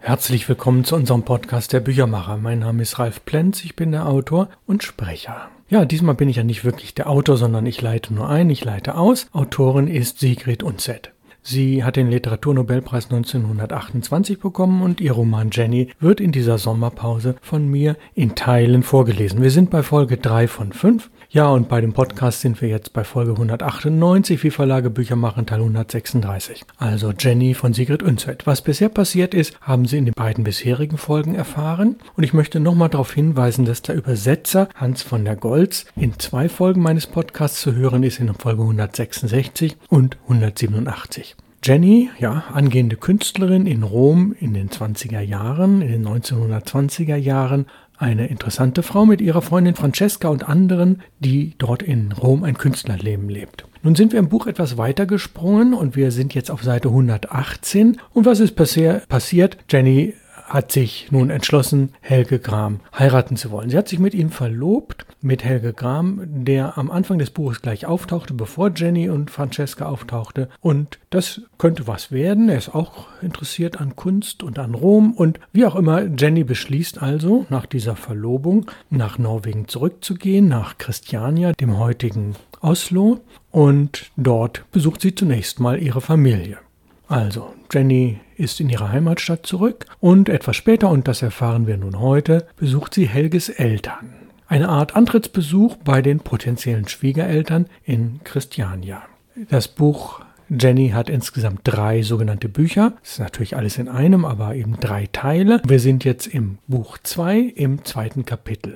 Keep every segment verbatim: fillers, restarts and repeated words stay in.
Herzlich willkommen zu unserem Podcast der Büchermacher. Mein Name ist Ralf Plenz, ich bin der Autor und Sprecher. Ja, diesmal bin ich ja nicht wirklich der Autor, sondern ich leite nur ein, ich leite aus. Autorin ist Sigrid Undset. Sie hat den Literaturnobelpreis neunzehnhundertachtundzwanzig bekommen und ihr Roman Jenny wird in dieser Sommerpause von mir in Teilen vorgelesen. Wir sind bei Folge drei von fünf. Ja, und bei dem Podcast sind wir jetzt bei Folge hundertachtundneunzig, wie Verlage Bücher machen, Teil hundertsechsunddreißig. Also Jenny von Sigrid Undset. Was bisher passiert ist, haben Sie in den beiden bisherigen Folgen erfahren. Und ich möchte nochmal darauf hinweisen, dass der Übersetzer Hans von der Goltz in zwei Folgen meines Podcasts zu hören ist, in Folge hundertsechsundsechzig und hundertsiebenundachtzig. Jenny, ja, angehende Künstlerin in Rom in den zwanziger Jahren, in den neunzehnhundertzwanziger Jahren, eine interessante Frau mit ihrer Freundin Francesca und anderen, die dort in Rom ein Künstlerleben lebt. Nun sind wir im Buch etwas weiter gesprungen und wir sind jetzt auf Seite hundertachtzehn. Und was ist passiert? Jenny hat sich nun entschlossen, Helge Gram heiraten zu wollen. Sie hat sich mit ihm verlobt, mit Helge Gram, der am Anfang des Buches gleich auftauchte, bevor Jenny und Francesca auftauchte. Und das könnte was werden. Er ist auch interessiert an Kunst und an Rom. Und wie auch immer, Jenny beschließt also, nach dieser Verlobung nach Norwegen zurückzugehen, nach Christiania, dem heutigen Oslo. Und dort besucht sie zunächst mal ihre Familie. Also, Jenny ist in ihre Heimatstadt zurück und etwas später, und das erfahren wir nun heute, besucht sie Helges Eltern. Eine Art Antrittsbesuch bei den potenziellen Schwiegereltern in Christiania. Das Buch Jenny hat insgesamt drei sogenannte Bücher. Das ist natürlich alles in einem, aber eben drei Teile. Wir sind jetzt im Buch zwei, im zweiten Kapitel.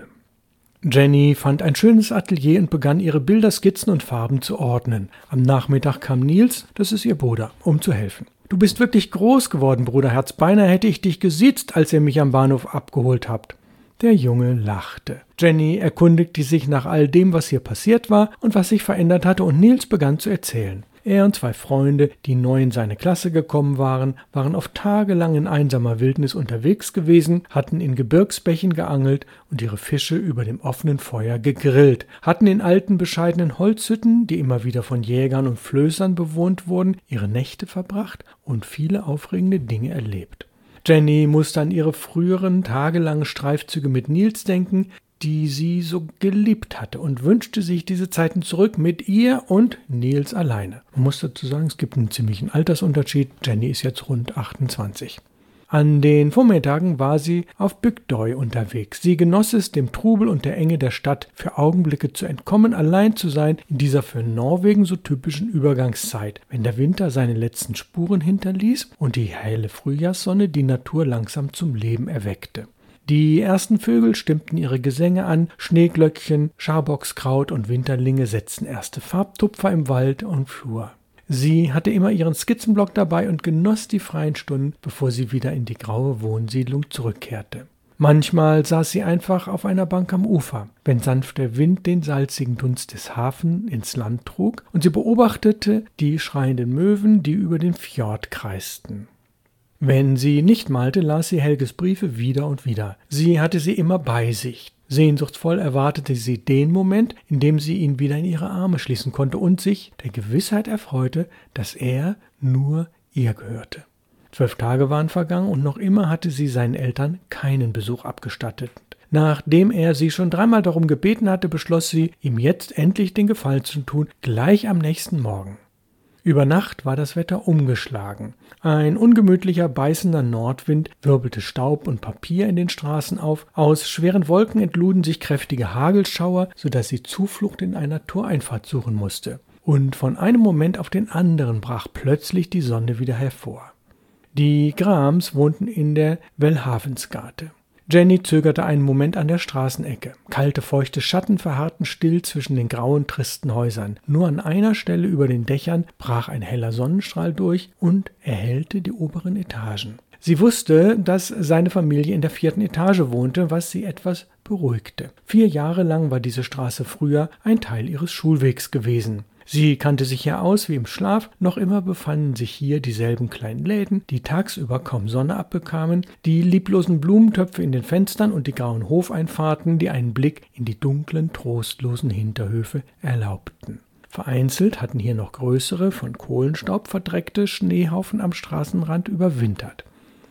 Jenny fand ein schönes Atelier und begann ihre Bilder, Skizzen und Farben zu ordnen. Am Nachmittag kam Nils, das ist ihr Bruder, um zu helfen. »Du bist wirklich groß geworden, Bruderherz. Beinahe hätte ich dich gesiezt, als ihr mich am Bahnhof abgeholt habt.« Der Junge lachte. Jenny erkundigte sich nach all dem, was hier passiert war und was sich verändert hatte, und Nils begann zu erzählen. Er und zwei Freunde, die neu in seine Klasse gekommen waren, waren oft tagelang in einsamer Wildnis unterwegs gewesen, hatten in Gebirgsbächen geangelt und ihre Fische über dem offenen Feuer gegrillt, hatten in alten, bescheidenen Holzhütten, die immer wieder von Jägern und Flößern bewohnt wurden, ihre Nächte verbracht und viele aufregende Dinge erlebt. Jenny musste an ihre früheren, tagelangen Streifzüge mit Nils denken, die sie so geliebt hatte, und wünschte sich diese Zeiten zurück mit ihr und Nils alleine. Man muss dazu sagen, es gibt einen ziemlichen Altersunterschied. Jenny ist jetzt rund achtundzwanzig. An den Vormittagen war sie auf Bygdøy unterwegs. Sie genoss es, dem Trubel und der Enge der Stadt für Augenblicke zu entkommen, allein zu sein in dieser für Norwegen so typischen Übergangszeit, wenn der Winter seine letzten Spuren hinterließ und die helle Frühjahrssonne die Natur langsam zum Leben erweckte. Die ersten Vögel stimmten ihre Gesänge an, Schneeglöckchen, Schabockskraut und Winterlinge setzten erste Farbtupfer im Wald und Flur. Sie hatte immer ihren Skizzenblock dabei und genoss die freien Stunden, bevor sie wieder in die graue Wohnsiedlung zurückkehrte. Manchmal saß sie einfach auf einer Bank am Ufer, wenn sanfter Wind den salzigen Dunst des Hafens ins Land trug, und sie beobachtete die schreienden Möwen, die über den Fjord kreisten. Wenn sie nicht malte, las sie Helges Briefe wieder und wieder. Sie hatte sie immer bei sich. Sehnsuchtsvoll erwartete sie den Moment, in dem sie ihn wieder in ihre Arme schließen konnte und sich der Gewissheit erfreute, dass er nur ihr gehörte. Zwölf Tage waren vergangen und noch immer hatte sie seinen Eltern keinen Besuch abgestattet. Nachdem er sie schon dreimal darum gebeten hatte, beschloss sie, ihm jetzt endlich den Gefallen zu tun, gleich am nächsten Morgen. Über Nacht war das Wetter umgeschlagen. Ein ungemütlicher, beißender Nordwind wirbelte Staub und Papier in den Straßen auf. Aus schweren Wolken entluden sich kräftige Hagelschauer, sodass sie Zuflucht in einer Toreinfahrt suchen musste. Und von einem Moment auf den anderen brach plötzlich die Sonne wieder hervor. Die Grams wohnten in der Welhavensgate. Jenny zögerte einen Moment an der Straßenecke. Kalte, feuchte Schatten verharrten still zwischen den grauen, tristen Häusern. Nur an einer Stelle über den Dächern brach ein heller Sonnenstrahl durch und erhellte die oberen Etagen. Sie wusste, dass seine Familie in der vierten Etage wohnte, was sie etwas beruhigte. Vier Jahre lang war diese Straße früher ein Teil ihres Schulwegs gewesen. Sie kannte sich hier aus wie im Schlaf, noch immer befanden sich hier dieselben kleinen Läden, die tagsüber kaum Sonne abbekamen, die lieblosen Blumentöpfe in den Fenstern und die grauen Hofeinfahrten, die einen Blick in die dunklen, trostlosen Hinterhöfe erlaubten. Vereinzelt hatten hier noch größere, von Kohlenstaub verdreckte Schneehaufen am Straßenrand überwintert.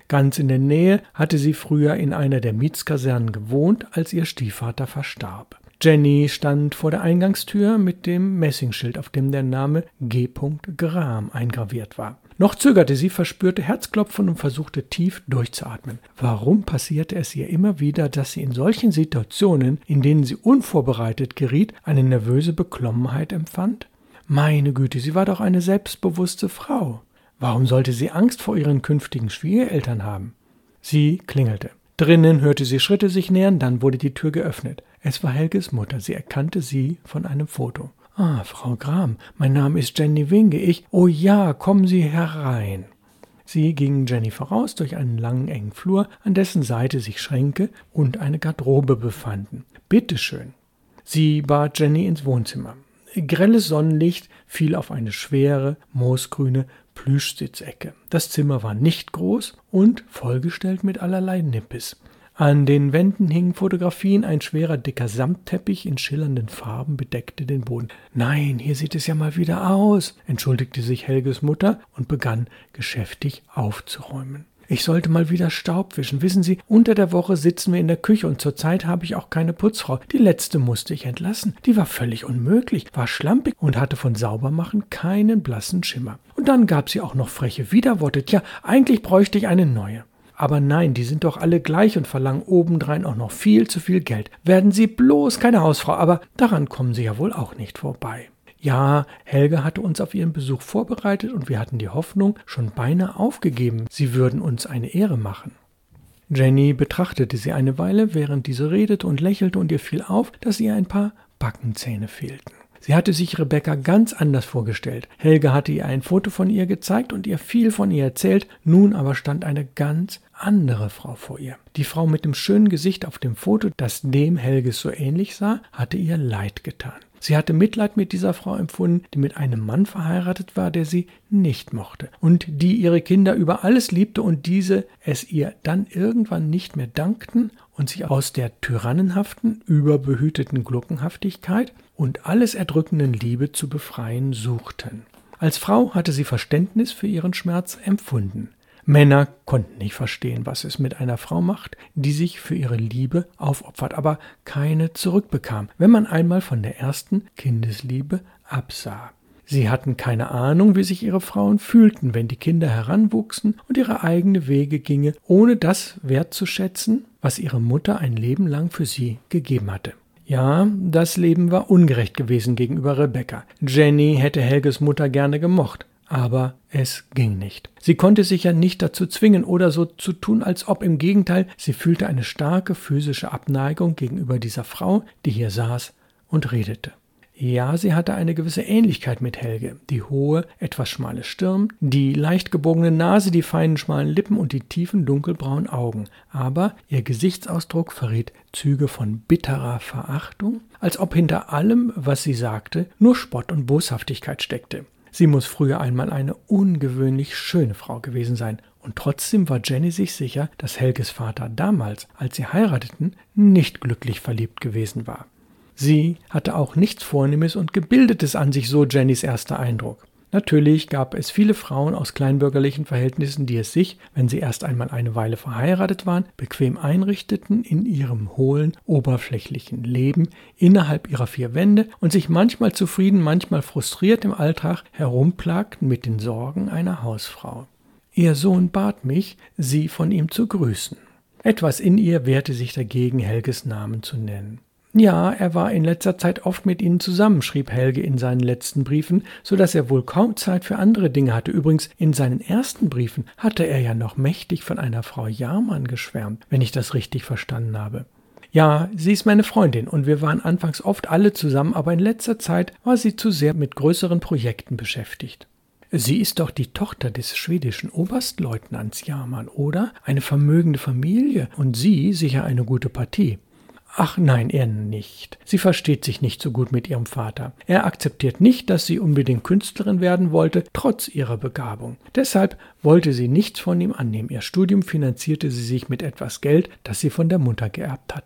Ganz in der Nähe hatte sie früher in einer der Mietskasernen gewohnt, als ihr Stiefvater verstarb. Jenny stand vor der Eingangstür mit dem Messingschild, auf dem der Name G. Graham eingraviert war. Noch zögerte sie, verspürte Herzklopfen und versuchte tief durchzuatmen. Warum passierte es ihr immer wieder, dass sie in solchen Situationen, in denen sie unvorbereitet geriet, eine nervöse Beklommenheit empfand? Meine Güte, sie war doch eine selbstbewusste Frau. Warum sollte sie Angst vor ihren künftigen Schwiegereltern haben? Sie klingelte. Drinnen hörte sie Schritte sich nähern, dann wurde die Tür geöffnet. Es war Helges Mutter, sie erkannte sie von einem Foto. »Ah, Frau Graham, mein Name ist Jenny Winge, ich... Oh ja, kommen Sie herein.« Sie gingen Jenny voraus durch einen langen, engen Flur, an dessen Seite sich Schränke und eine Garderobe befanden. »Bitte schön.« Sie bat Jenny ins Wohnzimmer. Grelles Sonnenlicht fiel auf eine schwere, moosgrüne Plüschsitzecke. Das Zimmer war nicht groß und vollgestellt mit allerlei Nippes. An den Wänden hingen Fotografien, ein schwerer, dicker Samtteppich in schillernden Farben bedeckte den Boden. »Nein, hier sieht es ja mal wieder aus«, entschuldigte sich Helges Mutter und begann geschäftig aufzuräumen. »Ich sollte mal wieder Staub wischen. Wissen Sie, unter der Woche sitzen wir in der Küche und zurzeit habe ich auch keine Putzfrau. Die letzte musste ich entlassen. Die war völlig unmöglich, war schlampig und hatte von Saubermachen keinen blassen Schimmer. Und dann gab sie auch noch freche Widerworte. Tja, eigentlich bräuchte ich eine neue. Aber nein, die sind doch alle gleich und verlangen obendrein auch noch viel zu viel Geld. Werden Sie bloß keine Hausfrau, aber daran kommen Sie ja wohl auch nicht vorbei.« Ja, Helge hatte uns auf ihren Besuch vorbereitet und wir hatten die Hoffnung schon beinahe aufgegeben, sie würden uns eine Ehre machen. Jenny betrachtete sie eine Weile, während diese redete und lächelte, und ihr fiel auf, dass ihr ein paar Backenzähne fehlten. Sie hatte sich Rebecca ganz anders vorgestellt. Helge hatte ihr ein Foto von ihr gezeigt und ihr viel von ihr erzählt. Nun aber stand eine ganz andere Frau vor ihr. Die Frau mit dem schönen Gesicht auf dem Foto, das dem Helges so ähnlich sah, hatte ihr leid getan. Sie hatte Mitleid mit dieser Frau empfunden, die mit einem Mann verheiratet war, der sie nicht mochte und die ihre Kinder über alles liebte und diese es ihr dann irgendwann nicht mehr dankten und sich aus der tyrannenhaften, überbehüteten Gluckenhaftigkeit und alles erdrückenden Liebe zu befreien suchten. Als Frau hatte sie Verständnis für ihren Schmerz empfunden. Männer konnten nicht verstehen, was es mit einer Frau macht, die sich für ihre Liebe aufopfert, aber keine zurückbekam, wenn man einmal von der ersten Kindesliebe absah. Sie hatten keine Ahnung, wie sich ihre Frauen fühlten, wenn die Kinder heranwuchsen und ihre eigene Wege gingen, ohne das wertzuschätzen, was ihre Mutter ein Leben lang für sie gegeben hatte. Ja, das Leben war ungerecht gewesen gegenüber Rebecca. Jenny hätte Helges Mutter gerne gemocht. Aber es ging nicht. Sie konnte sich ja nicht dazu zwingen oder so zu tun, als ob. Im Gegenteil, sie fühlte eine starke physische Abneigung gegenüber dieser Frau, die hier saß und redete. Ja, sie hatte eine gewisse Ähnlichkeit mit Helge. Die hohe, etwas schmale Stirn, die leicht gebogene Nase, die feinen, schmalen Lippen und die tiefen, dunkelbraunen Augen. Aber ihr Gesichtsausdruck verriet Züge von bitterer Verachtung, als ob hinter allem, was sie sagte, nur Spott und Boshaftigkeit steckte. Sie muss früher einmal eine ungewöhnlich schöne Frau gewesen sein. Und trotzdem war Jenny sich sicher, dass Helges Vater damals, als sie heirateten, nicht glücklich verliebt gewesen war. Sie hatte auch nichts Vornehmes und Gebildetes an sich, so Jennys erster Eindruck. Natürlich gab es viele Frauen aus kleinbürgerlichen Verhältnissen, die es sich, wenn sie erst einmal eine Weile verheiratet waren, bequem einrichteten in ihrem hohlen, oberflächlichen Leben innerhalb ihrer vier Wände und sich manchmal zufrieden, manchmal frustriert im Alltag herumplagten mit den Sorgen einer Hausfrau. Ihr Sohn bat mich, sie von ihm zu grüßen. Etwas in ihr wehrte sich dagegen, Helges Namen zu nennen. Ja, er war in letzter Zeit oft mit ihnen zusammen, schrieb Helge in seinen letzten Briefen, so dass er wohl kaum Zeit für andere Dinge hatte. Übrigens, in seinen ersten Briefen hatte er ja noch mächtig von einer Frau Jarmann geschwärmt, wenn ich das richtig verstanden habe. Ja, sie ist meine Freundin und wir waren anfangs oft alle zusammen, aber in letzter Zeit war sie zu sehr mit größeren Projekten beschäftigt. Sie ist doch die Tochter des schwedischen Oberstleutnants Jarmann, oder? Eine vermögende Familie und sie sicher eine gute Partie. Ach nein, er nicht. Sie versteht sich nicht so gut mit ihrem Vater. Er akzeptiert nicht, dass sie unbedingt Künstlerin werden wollte, trotz ihrer Begabung. Deshalb wollte sie nichts von ihm annehmen. Ihr Studium finanzierte sie sich mit etwas Geld, das sie von der Mutter geerbt hatte.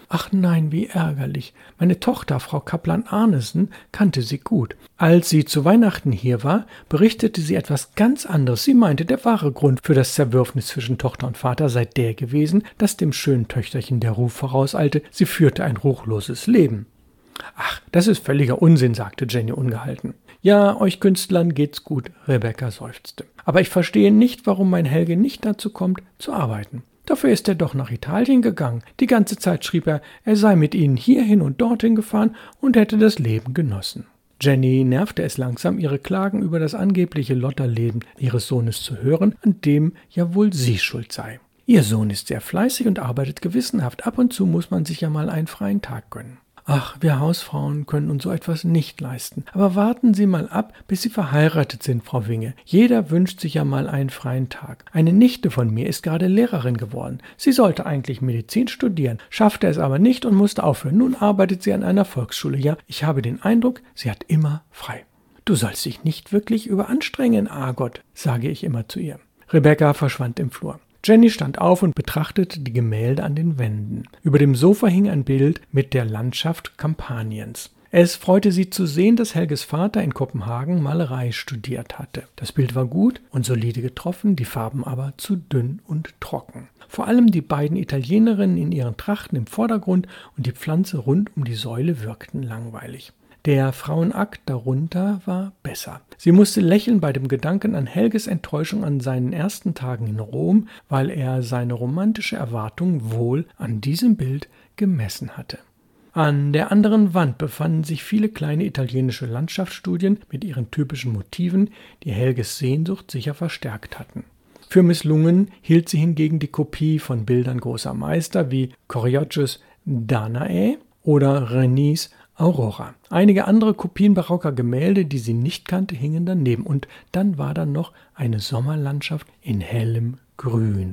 Ach nein, wie ärgerlich. Meine Tochter, Frau Kaplan-Arnesen, kannte sie gut. Als sie zu Weihnachten hier war, berichtete sie etwas ganz anderes. Sie meinte, der wahre Grund für das Zerwürfnis zwischen Tochter und Vater sei der gewesen, dass dem schönen Töchterchen der Ruf vorauseilte, sie führte ein ruchloses Leben. »Ach, das ist völliger Unsinn«, sagte Jenny ungehalten. »Ja, euch Künstlern geht's gut«, Rebecca seufzte. »Aber ich verstehe nicht, warum mein Helge nicht dazu kommt, zu arbeiten. Dafür ist er doch nach Italien gegangen. Die ganze Zeit schrieb er, er sei mit ihnen hierhin und dorthin gefahren und hätte das Leben genossen.« Jenny nervte es langsam, ihre Klagen über das angebliche Lotterleben ihres Sohnes zu hören, an dem ja wohl sie schuld sei. Ihr Sohn ist sehr fleißig und arbeitet gewissenhaft. Ab und zu muss man sich ja mal einen freien Tag gönnen. Ach, wir Hausfrauen können uns so etwas nicht leisten. Aber warten Sie mal ab, bis Sie verheiratet sind, Frau Winge. Jeder wünscht sich ja mal einen freien Tag. Eine Nichte von mir ist gerade Lehrerin geworden. Sie sollte eigentlich Medizin studieren, schaffte es aber nicht und musste aufhören. Nun arbeitet sie an einer Volksschule. Ja, ich habe den Eindruck, sie hat immer frei. Du sollst dich nicht wirklich überanstrengen, Argot, sage ich immer zu ihr. Rebecca verschwand im Flur. Jenny stand auf und betrachtete die Gemälde an den Wänden. Über dem Sofa hing ein Bild mit der Landschaft Kampaniens. Es freute sie zu sehen, dass Helges Vater in Kopenhagen Malerei studiert hatte. Das Bild war gut und solide getroffen, die Farben aber zu dünn und trocken. Vor allem die beiden Italienerinnen in ihren Trachten im Vordergrund und die Pflanze rund um die Säule wirkten langweilig. Der Frauenakt darunter war besser. Sie musste lächeln bei dem Gedanken an Helges Enttäuschung an seinen ersten Tagen in Rom, weil er seine romantische Erwartung wohl an diesem Bild gemessen hatte. An der anderen Wand befanden sich viele kleine italienische Landschaftsstudien mit ihren typischen Motiven, die Helges Sehnsucht sicher verstärkt hatten. Für misslungen hielt sie hingegen die Kopie von Bildern großer Meister wie Correggios Danae oder Renis Aurora. Einige andere Kopien barocker Gemälde, die sie nicht kannte, hingen daneben. Und dann war da noch eine Sommerlandschaft in hellem Grün.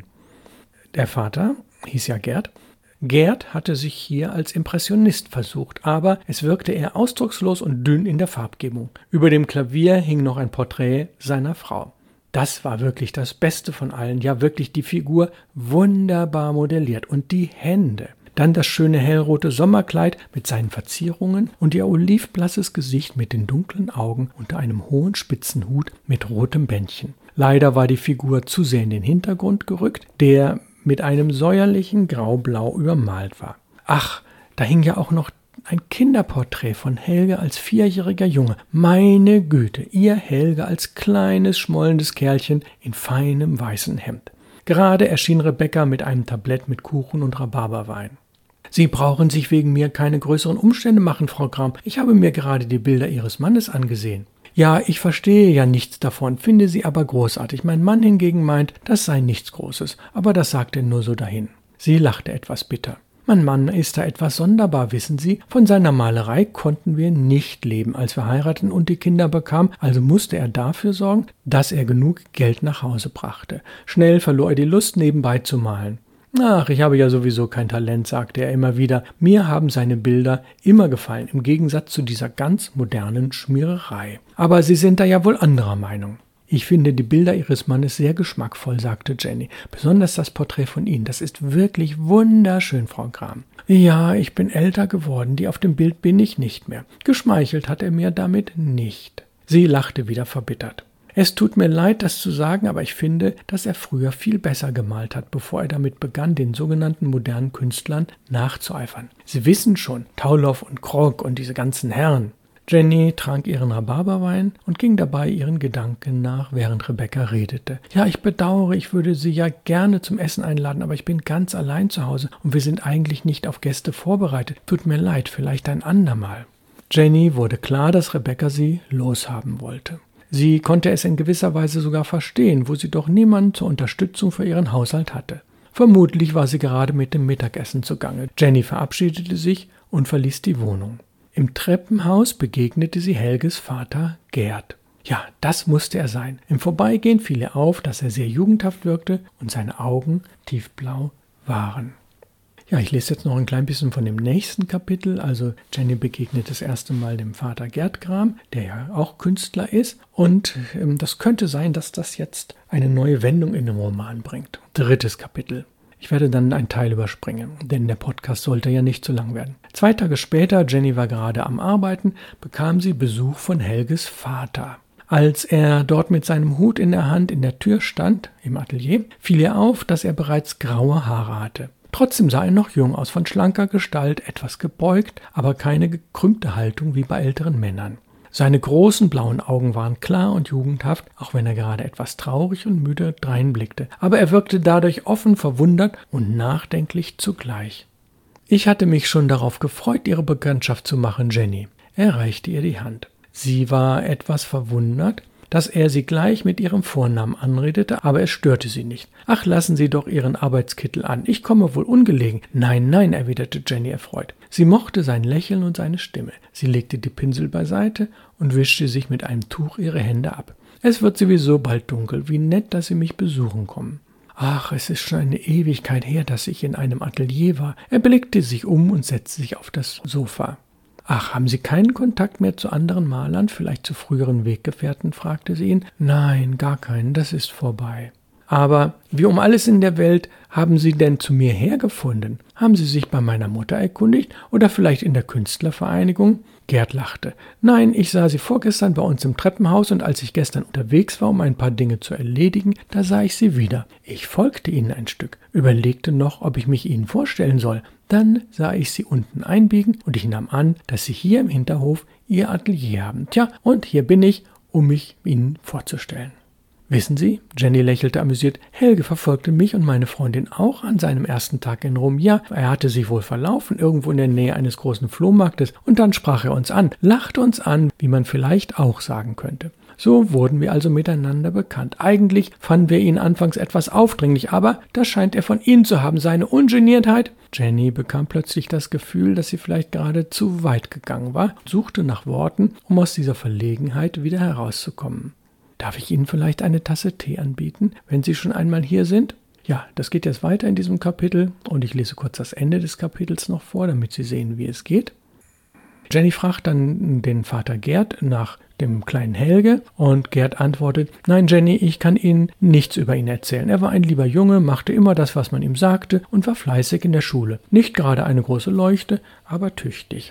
Der Vater hieß ja Gerd. Gerd hatte sich hier als Impressionist versucht, aber es wirkte eher ausdruckslos und dünn in der Farbgebung. Über dem Klavier hing noch ein Porträt seiner Frau. Das war wirklich das Beste von allen, ja wirklich die Figur wunderbar modelliert und die Hände. Dann das schöne hellrote Sommerkleid mit seinen Verzierungen und ihr olivblasses Gesicht mit den dunklen Augen unter einem hohen spitzen Hut mit rotem Bändchen. Leider war die Figur zu sehr in den Hintergrund gerückt, der mit einem säuerlichen Graublau übermalt war. Ach, da hing ja auch noch ein Kinderporträt von Helge als vierjähriger Junge. Meine Güte, ihr Helge als kleines, schmollendes Kerlchen in feinem weißen Hemd. Gerade erschien Rebecca mit einem Tablett mit Kuchen und Rhabarberwein. »Sie brauchen sich wegen mir keine größeren Umstände machen, Frau Gram. Ich habe mir gerade die Bilder Ihres Mannes angesehen.« »Ja, ich verstehe ja nichts davon, finde sie aber großartig. Mein Mann hingegen meint, das sei nichts Großes, aber das sagt er nur so dahin.« Sie lachte etwas bitter. »Mein Mann ist da etwas sonderbar, wissen Sie. Von seiner Malerei konnten wir nicht leben, als wir heirateten und die Kinder bekamen, also musste er dafür sorgen, dass er genug Geld nach Hause brachte. Schnell verlor er die Lust, nebenbei zu malen. »Ach, ich habe ja sowieso kein Talent«, sagte er immer wieder. »Mir haben seine Bilder immer gefallen, im Gegensatz zu dieser ganz modernen Schmiererei. Aber Sie sind da ja wohl anderer Meinung.« »Ich finde die Bilder Ihres Mannes sehr geschmackvoll«, sagte Jenny. »Besonders das Porträt von Ihnen. Das ist wirklich wunderschön, Frau Gram.« »Ja, ich bin älter geworden. Die auf dem Bild bin ich nicht mehr. Geschmeichelt hat er mir damit nicht.« Sie lachte wieder verbittert. »Es tut mir leid, das zu sagen, aber ich finde, dass er früher viel besser gemalt hat, bevor er damit begann, den sogenannten modernen Künstlern nachzueifern. Sie wissen schon, Thaulow und Krog und diese ganzen Herren.« Jenny trank ihren Rhabarberwein und ging dabei ihren Gedanken nach, während Rebecca redete. »Ja, ich bedauere, ich würde Sie ja gerne zum Essen einladen, aber ich bin ganz allein zu Hause und wir sind eigentlich nicht auf Gäste vorbereitet. Tut mir leid, vielleicht ein andermal.« Jenny wurde klar, dass Rebecca sie loshaben wollte. Sie konnte es in gewisser Weise sogar verstehen, wo sie doch niemanden zur Unterstützung für ihren Haushalt hatte. Vermutlich war sie gerade mit dem Mittagessen zugange. Jenny verabschiedete sich und verließ die Wohnung. Im Treppenhaus begegnete sie Helges Vater Gerd. Ja, das musste er sein. Im Vorbeigehen fiel ihr auf, dass er sehr jugendhaft wirkte und seine Augen tiefblau waren. Ja, ich lese jetzt noch ein klein bisschen von dem nächsten Kapitel. Also Jenny begegnet das erste Mal dem Vater Gerd Gram, der ja auch Künstler ist. Und ähm, das könnte sein, dass das jetzt eine neue Wendung in den Roman bringt. Drittes Kapitel. Ich werde dann einen Teil überspringen, denn der Podcast sollte ja nicht zu lang werden. Zwei Tage später, Jenny war gerade am Arbeiten, bekam sie Besuch von Helges Vater. Als er dort mit seinem Hut in der Hand in der Tür stand, im Atelier, fiel ihr auf, dass er bereits graue Haare hatte. Trotzdem sah er noch jung aus, von schlanker Gestalt, etwas gebeugt, aber keine gekrümmte Haltung wie bei älteren Männern. Seine großen blauen Augen waren klar und jugendhaft, auch wenn er gerade etwas traurig und müde dreinblickte. Aber er wirkte dadurch offen, verwundert und nachdenklich zugleich. »Ich hatte mich schon darauf gefreut, Ihre Bekanntschaft zu machen, Jenny.« Er reichte ihr die Hand. Sie war etwas verwundert, dass er sie gleich mit ihrem Vornamen anredete, aber es störte sie nicht. »Ach, lassen Sie doch Ihren Arbeitskittel an, ich komme wohl ungelegen.« »Nein, nein«, erwiderte Jenny erfreut. Sie mochte sein Lächeln und seine Stimme. Sie legte die Pinsel beiseite und wischte sich mit einem Tuch ihre Hände ab. »Es wird sowieso bald dunkel, wie nett, dass Sie mich besuchen kommen.« »Ach, es ist schon eine Ewigkeit her, dass ich in einem Atelier war.« Er blickte sich um und setzte sich auf das Sofa. »Ach, haben Sie keinen Kontakt mehr zu anderen Malern, vielleicht zu früheren Weggefährten?« fragte sie ihn. »Nein, gar keinen, das ist vorbei.« »Aber wie um alles in der Welt haben Sie denn zu mir hergefunden? Haben Sie sich bei meiner Mutter erkundigt oder vielleicht in der Künstlervereinigung?« Gerd lachte. »Nein, ich sah Sie vorgestern bei uns im Treppenhaus und als ich gestern unterwegs war, um ein paar Dinge zu erledigen, da sah ich Sie wieder. Ich folgte Ihnen ein Stück, überlegte noch, ob ich mich Ihnen vorstellen soll. Dann sah ich Sie unten einbiegen und ich nahm an, dass Sie hier im Hinterhof Ihr Atelier haben. Tja, und hier bin ich, um mich Ihnen vorzustellen.« »Wissen Sie«, Jenny lächelte amüsiert, »Helge verfolgte mich und meine Freundin auch an seinem ersten Tag in Rom. Ja, er hatte sich wohl verlaufen, irgendwo in der Nähe eines großen Flohmarktes, und dann sprach er uns an, lachte uns an, wie man vielleicht auch sagen könnte. So wurden wir also miteinander bekannt. Eigentlich fanden wir ihn anfangs etwas aufdringlich, aber das scheint er von Ihnen zu haben, seine Ungeniertheit.« Jenny bekam plötzlich das Gefühl, dass sie vielleicht gerade zu weit gegangen war, suchte nach Worten, um aus dieser Verlegenheit wieder herauszukommen. »Darf ich Ihnen vielleicht eine Tasse Tee anbieten, wenn Sie schon einmal hier sind?« Ja, das geht jetzt weiter in diesem Kapitel und ich lese kurz das Ende des Kapitels noch vor, damit Sie sehen, wie es geht. Jenny fragt dann den Vater Gerd nach dem kleinen Helge und Gerd antwortet, »Nein, Jenny, ich kann Ihnen nichts über ihn erzählen. Er war ein lieber Junge, machte immer das, was man ihm sagte und war fleißig in der Schule. Nicht gerade eine große Leuchte, aber tüchtig.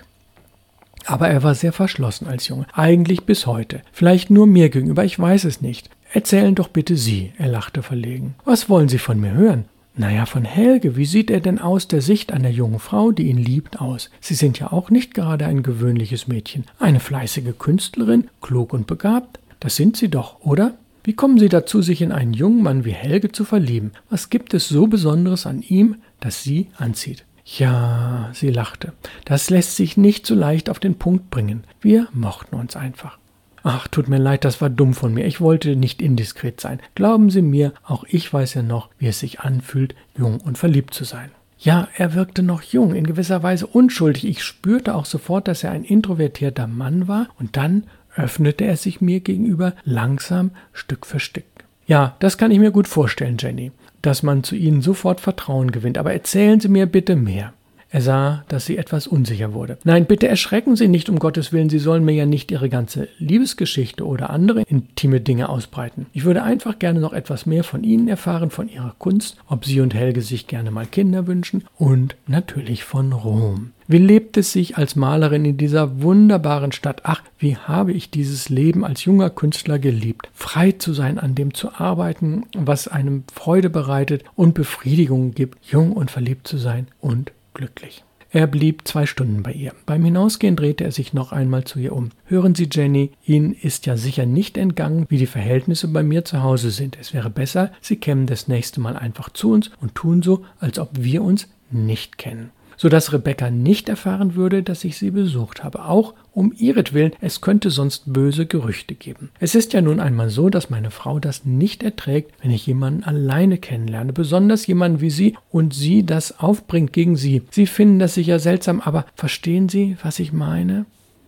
Aber er war sehr verschlossen als Junge, eigentlich bis heute. Vielleicht nur mir gegenüber, ich weiß es nicht. Erzählen doch bitte Sie«, er lachte verlegen. »Was wollen Sie von mir hören?« »Naja, von Helge. Wie sieht er denn aus der Sicht einer jungen Frau, die ihn liebt, aus? Sie sind ja auch nicht gerade ein gewöhnliches Mädchen. Eine fleißige Künstlerin, klug und begabt. Das sind Sie doch, oder? Wie kommen Sie dazu, sich in einen jungen Mann wie Helge zu verlieben? Was gibt es so Besonderes an ihm, das Sie anzieht?« »Ja«, sie lachte, »das lässt sich nicht so leicht auf den Punkt bringen. Wir mochten uns einfach.« »Ach, tut mir leid, das war dumm von mir. Ich wollte nicht indiskret sein. Glauben Sie mir, auch ich weiß ja noch, wie es sich anfühlt, jung und verliebt zu sein.« Ja, er wirkte noch jung, in gewisser Weise unschuldig. Ich spürte auch sofort, dass er ein introvertierter Mann war, und dann öffnete er sich mir gegenüber langsam, Stück für Stück. »Ja, das kann ich mir gut vorstellen, Jenny, dass man zu Ihnen sofort Vertrauen gewinnt. Aber erzählen Sie mir bitte mehr.« Er sah, dass sie etwas unsicher wurde. »Nein, bitte erschrecken Sie nicht, um Gottes Willen. Sie sollen mir ja nicht Ihre ganze Liebesgeschichte oder andere intime Dinge ausbreiten. Ich würde einfach gerne noch etwas mehr von Ihnen erfahren, von Ihrer Kunst, ob Sie und Helge sich gerne mal Kinder wünschen und natürlich von Rom. Wie lebt es sich als Malerin in dieser wunderbaren Stadt? Ach, wie habe ich dieses Leben als junger Künstler geliebt. Frei zu sein, an dem zu arbeiten, was einem Freude bereitet und Befriedigung gibt, jung und verliebt zu sein und glücklich.« Er blieb zwei Stunden bei ihr. Beim Hinausgehen drehte er sich noch einmal zu ihr um. »Hören Sie, Jenny, Ihnen ist ja sicher nicht entgangen, wie die Verhältnisse bei mir zu Hause sind. Es wäre besser, Sie kämen das nächste Mal einfach zu uns und tun so, als ob wir uns nicht kennen. Sodass Rebecca nicht erfahren würde, dass ich sie besucht habe, auch um ihretwillen, es könnte sonst böse Gerüchte geben. Es ist ja nun einmal so, dass meine Frau das nicht erträgt, wenn ich jemanden alleine kennenlerne, besonders jemanden wie Sie, und sie das aufbringt gegen Sie. Sie finden das sicher seltsam, aber verstehen Sie, was ich meine?«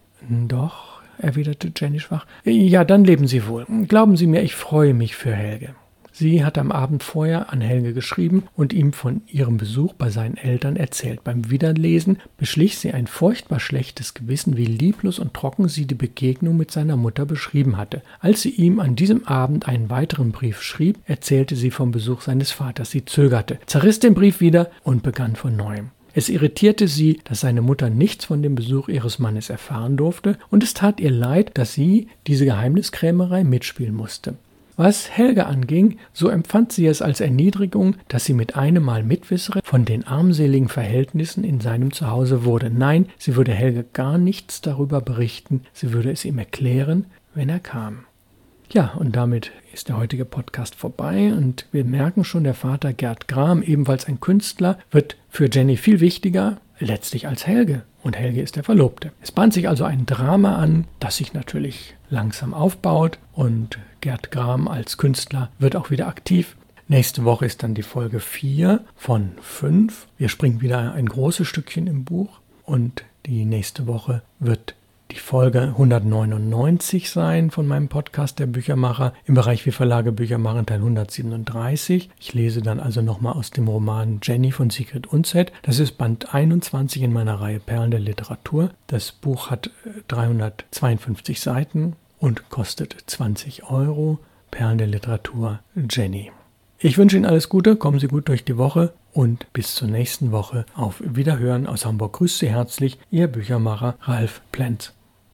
»Doch«, erwiderte Jenny schwach. »Ja, dann leben Sie wohl. Glauben Sie mir, ich freue mich für Helge.« Sie hat am Abend vorher an Helge geschrieben und ihm von ihrem Besuch bei seinen Eltern erzählt. Beim Wiederlesen beschlich sie ein furchtbar schlechtes Gewissen, wie lieblos und trocken sie die Begegnung mit seiner Mutter beschrieben hatte. Als sie ihm an diesem Abend einen weiteren Brief schrieb, erzählte sie vom Besuch seines Vaters. Sie zögerte, zerriss den Brief wieder und begann von neuem. Es irritierte sie, dass seine Mutter nichts von dem Besuch ihres Mannes erfahren durfte, und es tat ihr leid, dass sie diese Geheimniskrämerei mitspielen musste. Was Helge anging, so empfand sie es als Erniedrigung, dass sie mit einem Mal Mitwisserin von den armseligen Verhältnissen in seinem Zuhause wurde. Nein, sie würde Helge gar nichts darüber berichten, sie würde es ihm erklären, wenn er kam. Ja, und damit ist der heutige Podcast vorbei und wir merken schon, der Vater Gerd Gram, ebenfalls ein Künstler, wird für Jenny viel wichtiger, letztlich als Helge. Und Helge ist der Verlobte. Es bahnt sich also ein Drama an, das sich natürlich langsam aufbaut und Gerd Gram als Künstler wird auch wieder aktiv. Nächste Woche ist dann die Folge vier von fünf. Wir springen wieder ein großes Stückchen im Buch und die nächste Woche wird die Folge hundertneunundneunzig sein von meinem Podcast Der Büchermacher im Bereich Wie Verlage Bücher machen, Teil hundertsiebenunddreißig. Ich lese dann also nochmal aus dem Roman Jenny von Sigrid Undset. Das ist Band einundzwanzig in meiner Reihe Perlen der Literatur. Das Buch hat dreihundertzweiundfünfzig Seiten und kostet zwanzig Euro. Perlen der Literatur Jenny. Ich wünsche Ihnen alles Gute, kommen Sie gut durch die Woche und bis zur nächsten Woche. Auf Wiederhören aus Hamburg grüßt Sie herzlich Ihr Büchermacher Ralf Plenz.